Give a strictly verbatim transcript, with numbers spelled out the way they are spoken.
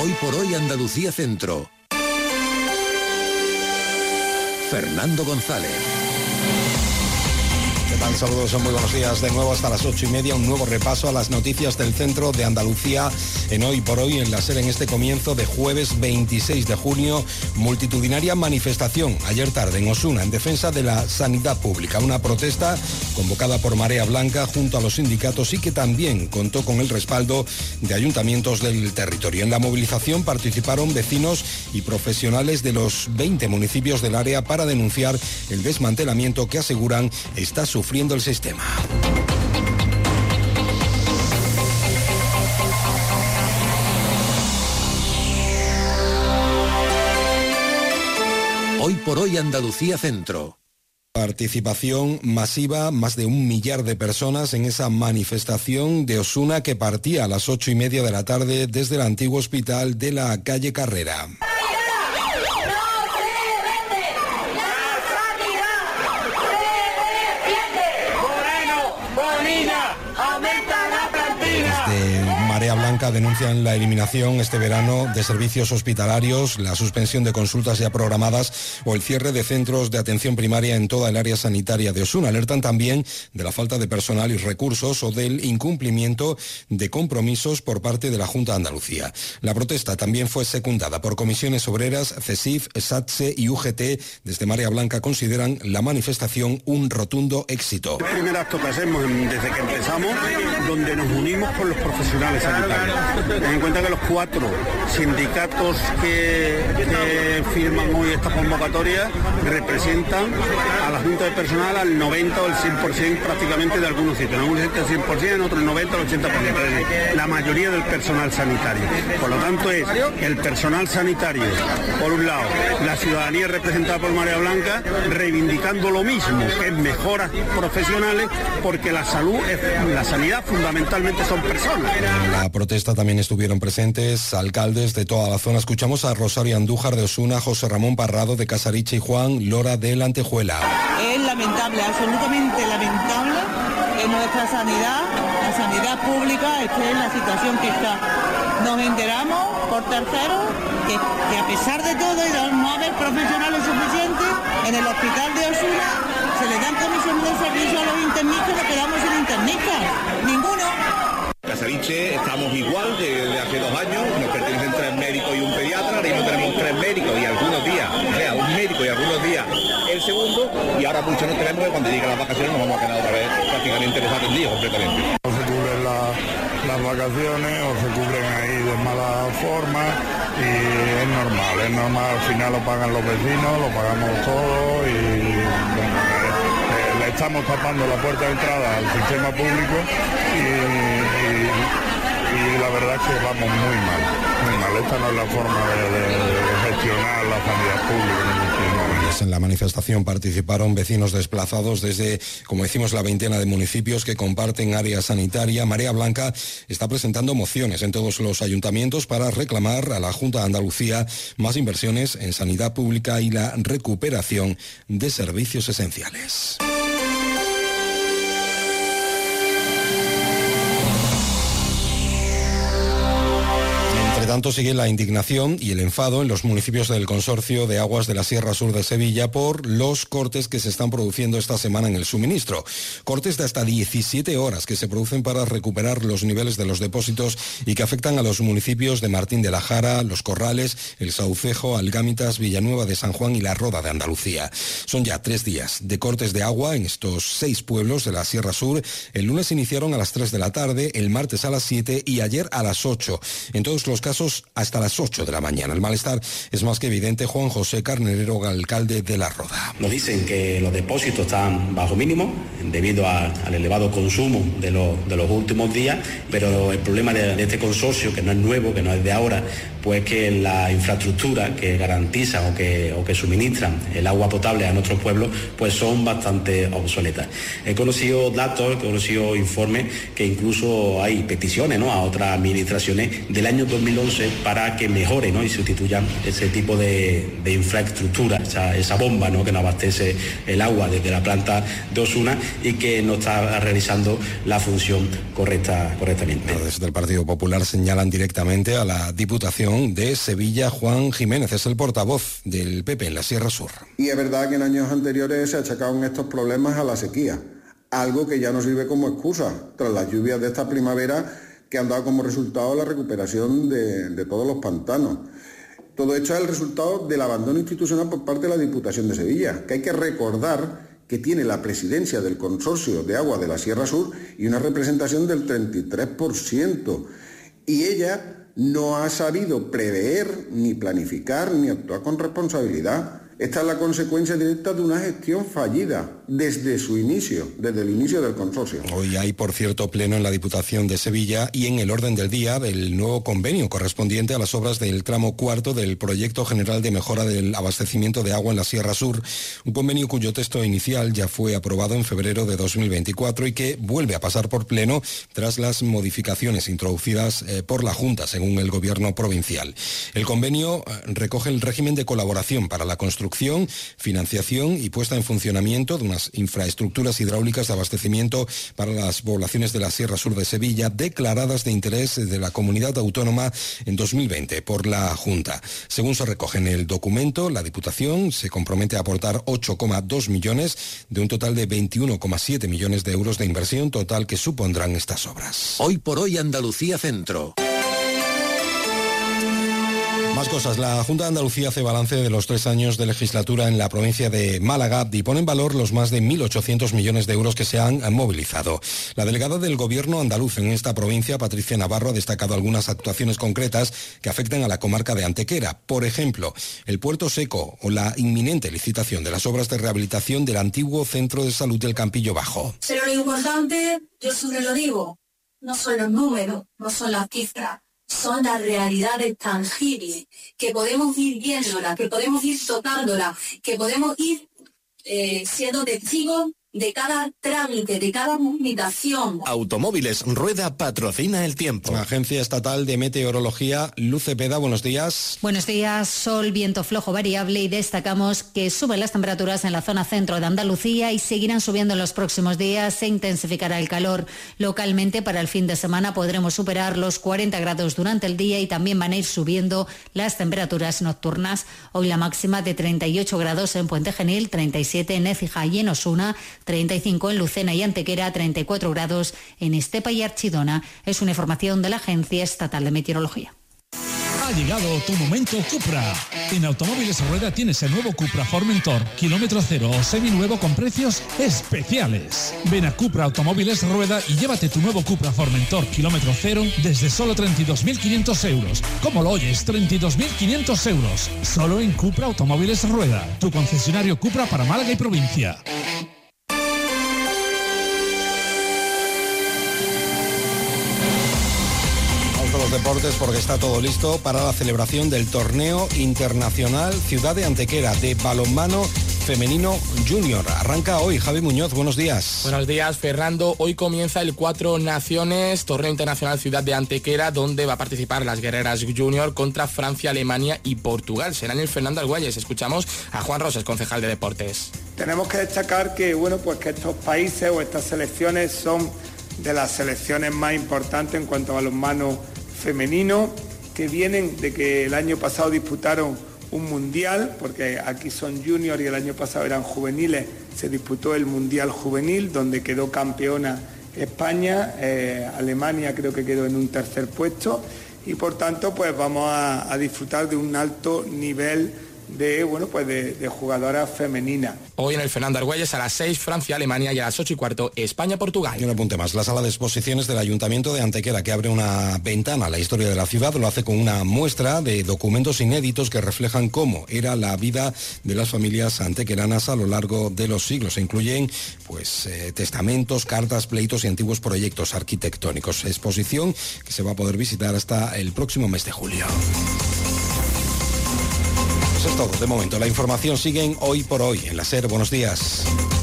Hoy por hoy Andalucía Centro. Fernando González. ¿Qué tal? Saludos, muy buenos días. De nuevo hasta las ocho y media, un nuevo repaso a las noticias del centro de Andalucía en Hoy por Hoy en la SER en este comienzo de jueves veintiséis de junio. Multitudinaria manifestación ayer tarde en Osuna en defensa de la sanidad pública. Una protesta convocada por Marea Blanca junto a los sindicatos y que también contó con el respaldo de ayuntamientos del territorio. En la movilización participaron vecinos y profesionales de los veinte municipios del área para denunciar el desmantelamiento que aseguran está sufriendo el sistema. Hoy por hoy Andalucía Centro. Participación masiva, más de un millar de personas en esa manifestación de Osuna que partía a las ocho y media de la tarde desde el antiguo hospital de la calle Carrera. Marea Blanca denuncian la eliminación este verano de servicios hospitalarios, la suspensión de consultas ya programadas o el cierre de centros de atención primaria en toda el área sanitaria de Osuna. Alertan también de la falta de personal y recursos o del incumplimiento de compromisos por parte de la Junta de Andalucía. La protesta también fue secundada por comisiones obreras, CESIF, SATSE y U G T. Desde Marea Blanca consideran la manifestación un rotundo éxito. El primer acto que hacemos desde que empezamos, donde nos unimos con los profesionales sanitarios. Ten en cuenta que los cuatro sindicatos que, que firman hoy esta convocatoria representan a la Junta de Personal al noventa o el cien por ciento prácticamente de algunos sitios. En algunos sitios el cien por ciento, en otros el noventa o el ochenta por ciento. La mayoría del personal sanitario. Por lo tanto es el personal sanitario, por un lado, la ciudadanía representada por Marea Blanca, reivindicando lo mismo, que es mejoras profesionales, porque la salud, es, la sanidad fundamentalmente son personas. En la protesta también estuvieron presentes alcaldes de toda la zona. Escuchamos a Rosario Andújar de Osuna, José Ramón Parrado de Casariche y Juan Lora de La Antejuela. Es lamentable, absolutamente lamentable que nuestra sanidad, la sanidad pública, esté en la situación que está. Nos enteramos por terceros que, que a pesar de todo y de no haber profesionales suficientes, en el hospital de Osuna se le dan comisiones de servicio a los internistas y nos quedamos sin internistas. Ninguno. Casariche estamos igual que de hace dos años, nos pertenecen tres médicos y un pediatra, ahora mismo tenemos tres médicos y algunos días, o sea, un médico y algunos días el segundo, y ahora muchos no tenemos que cuando lleguen las vacaciones nos vamos a quedar otra vez prácticamente desatendidos completamente. O se cubren la, las vacaciones o se cubren ahí de mala forma y es normal, es normal, al final lo pagan los vecinos, lo pagamos todos y bueno, eh, le estamos tapando la puerta de entrada al sistema público y y la verdad es que vamos muy mal, muy mal. Esta no es la forma de, de, de gestionar la sanidad pública. En la manifestación participaron vecinos desplazados desde, como decimos, la veintena de municipios que comparten área sanitaria. Marea Blanca está presentando mociones en todos los ayuntamientos para reclamar a la Junta de Andalucía más inversiones en sanidad pública y la recuperación de servicios esenciales. Entre tanto, sigue la indignación y el enfado en los municipios del Consorcio de Aguas de la Sierra Sur de Sevilla por los cortes que se están produciendo esta semana en el suministro. Cortes de hasta diecisiete horas que se producen para recuperar los niveles de los depósitos y que afectan a los municipios de Martín de la Jara, Los Corrales, El Saucejo, Algámitas, Villanueva de San Juan y La Roda de Andalucía. Son ya tres días de cortes de agua en estos seis pueblos de la Sierra Sur. El lunes iniciaron a las tres de la tarde, el martes a las siete y ayer a las ocho. En todos los casos hasta las ocho de la mañana. El malestar es más que evidente. Juan José Carnerero, alcalde de La Roda. Nos dicen que los depósitos están bajo mínimo debido a, al elevado consumo de, lo, de los últimos días, pero el problema de, de este consorcio, que no es nuevo, que no es de ahora, pues que la infraestructura que garantiza o que, o que suministran el agua potable a nuestros pueblos, pues son bastante obsoletas. He conocido datos, he conocido informes que incluso hay peticiones, ¿no?, a otras administraciones del año dos mil once para que mejore, ¿no?, y sustituyan ese tipo de, de infraestructura, esa, esa bomba, ¿no?, que nos abastece el agua desde la planta de Osuna y que no está realizando la función correcta, correctamente. Desde el Partido Popular señalan directamente a la Diputación Diputación de Sevilla. Juan Jiménez es el portavoz del P P en la Sierra Sur. Y es verdad que en años anteriores se achacaban estos problemas a la sequía, algo que ya no sirve como excusa tras las lluvias de esta primavera que han dado como resultado la recuperación de, de todos los pantanos. Todo esto es el resultado del abandono institucional por parte de la Diputación de Sevilla, que hay que recordar que tiene la presidencia del Consorcio de Agua de la Sierra Sur y una representación del treinta y tres por ciento. Y ella no ha sabido prever, ni planificar, ni actuar con responsabilidad. Esta es la consecuencia directa de una gestión fallida desde su inicio, desde el inicio del consorcio. Hoy hay, por cierto, pleno en la Diputación de Sevilla y en el orden del día el nuevo convenio correspondiente a las obras del tramo cuarto del Proyecto General de Mejora del Abastecimiento de Agua en la Sierra Sur, un convenio cuyo texto inicial ya fue aprobado en febrero de dos mil veinticuatro y que vuelve a pasar por pleno tras las modificaciones introducidas eh, por la Junta, según el Gobierno provincial. El convenio eh, recoge el régimen de colaboración para la construcción construcción, financiación y puesta en funcionamiento de unas infraestructuras hidráulicas de abastecimiento para las poblaciones de la Sierra Sur de Sevilla, declaradas de interés de la comunidad autónoma en dos mil veinte por la Junta. Según se recoge en el documento, la Diputación se compromete a aportar ocho coma dos millones de un total de veintiuno coma siete millones de euros de inversión total que supondrán estas obras. Hoy por hoy Andalucía Centro. Más cosas. La Junta de Andalucía hace balance de los tres años de legislatura en la provincia de Málaga y pone en valor los más de mil ochocientos millones de euros que se han movilizado. La delegada del Gobierno andaluz en esta provincia, Patricia Navarro, ha destacado algunas actuaciones concretas que afectan a la comarca de Antequera. Por ejemplo, el Puerto Seco o la inminente licitación de las obras de rehabilitación del antiguo Centro de Salud del Campillo Bajo. Pero lo importante, yo siempre lo digo, no son los números, no son las cifras. Son las realidades tangibles, que podemos ir viéndolas, que podemos ir tocándolas, que podemos ir eh, siendo testigos de cada trámite, de cada movilización. Automóviles Rueda patrocina el tiempo. La Agencia Estatal de Meteorología, Luz Cepeda, buenos días. Buenos días, sol, viento flojo variable y destacamos que suben las temperaturas en la zona centro de Andalucía y seguirán subiendo en los próximos días. Se intensificará el calor. Localmente para el fin de semana podremos superar los cuarenta grados durante el día y también van a ir subiendo las temperaturas nocturnas. Hoy la máxima de treinta y ocho grados en Puente Genil, treinta y siete en Écija y en Osuna, treinta y cinco en Lucena y Antequera, treinta y cuatro grados en Estepa y Archidona. Es una información de la Agencia Estatal de Meteorología. Ha llegado tu momento Cupra. En Automóviles Rueda tienes el nuevo Cupra Formentor, kilómetro cero o seminuevo con precios especiales. Ven a Cupra Automóviles Rueda y llévate tu nuevo Cupra Formentor, kilómetro cero, desde solo treinta y dos mil quinientos euros. ¿Cómo lo oyes? treinta y dos mil quinientos euros. Solo en Cupra Automóviles Rueda, tu concesionario Cupra para Málaga y provincia. Los deportes porque está todo listo para la celebración del torneo internacional Ciudad de Antequera de balonmano femenino junior. Arranca hoy. Javi Muñoz, buenos días. Buenos días, Fernando. Hoy comienza el Cuatro Naciones, torneo internacional Ciudad de Antequera, donde va a participar las guerreras junior contra Francia, Alemania y Portugal. Será en el Fernando Argüelles. Escuchamos a Juan Rosas, concejal de deportes. Tenemos que destacar que, bueno, pues que estos países o estas selecciones son de las selecciones más importantes en cuanto a balonmano femenino, que vienen de que el año pasado disputaron un mundial, porque aquí son juniors y el año pasado eran juveniles, se disputó el mundial juvenil, donde quedó campeona España, eh, Alemania creo que quedó en un tercer puesto, y por tanto pues vamos a, a disfrutar de un alto nivel de, bueno, pues de, de jugadoras femeninas. Hoy en el Fernando Argüelles a las seis Francia, Alemania y a las ocho y cuarto España, Portugal. Y un apunte más, la sala de exposiciones del Ayuntamiento de Antequera, que abre una ventana a la historia de la ciudad, lo hace con una muestra de documentos inéditos que reflejan cómo era la vida de las familias antequeranas a lo largo de los siglos. Se incluyen pues eh, testamentos, cartas, pleitos y antiguos proyectos arquitectónicos. Exposición que se va a poder visitar hasta el próximo mes de julio. Eso es todo de momento. La información sigue en Hoy por Hoy en la SER. Buenos días.